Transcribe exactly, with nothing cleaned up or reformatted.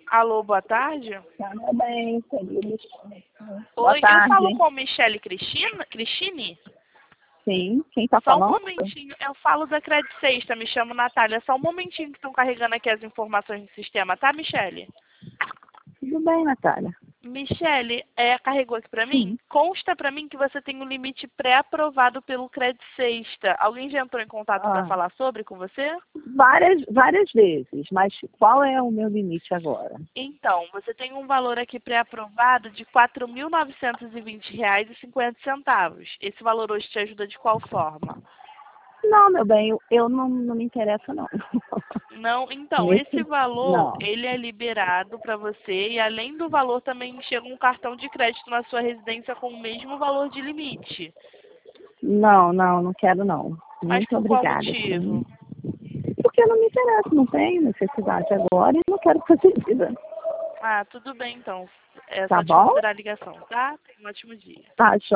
Alô, boa tarde. Tá bem, queridos. Boa Oi, tarde. eu falo com Michele Cristina, Cristine? Sim, quem tá Só um falando? momentinho, eu falo da Credit Sexta, me chamo Natália. Só um momentinho que estão carregando aqui as informações do sistema, tá, Michele? Tudo bem, Natália. Michele, é, carregou aqui pra mim? Sim. Consta pra mim que você tem um limite pré-aprovado pelo Credit Sexta. Alguém já entrou em contato Ah. para falar sobre com você? Várias, várias vezes, mas qual é o meu limite agora? Então, você tem um valor aqui pré-aprovado de quatro mil novecentos e vinte reais e cinquenta centavos. Esse valor hoje te ajuda de qual forma? Não, meu bem, eu, eu não, não me interessa, não. Não, então, Nesse- esse valor, Não. ele é liberado para você e além do valor também chega um cartão de crédito na sua residência com o mesmo valor de limite. Não, não, não quero, não. Mas Muito por qual obrigada. motivo? Porque não me interessa, não tenho necessidade agora e não quero fazer vida. Ah, tudo bem então. É Tá só bom? desconsiderar a ligação, tá? Tenha um ótimo dia. Tá,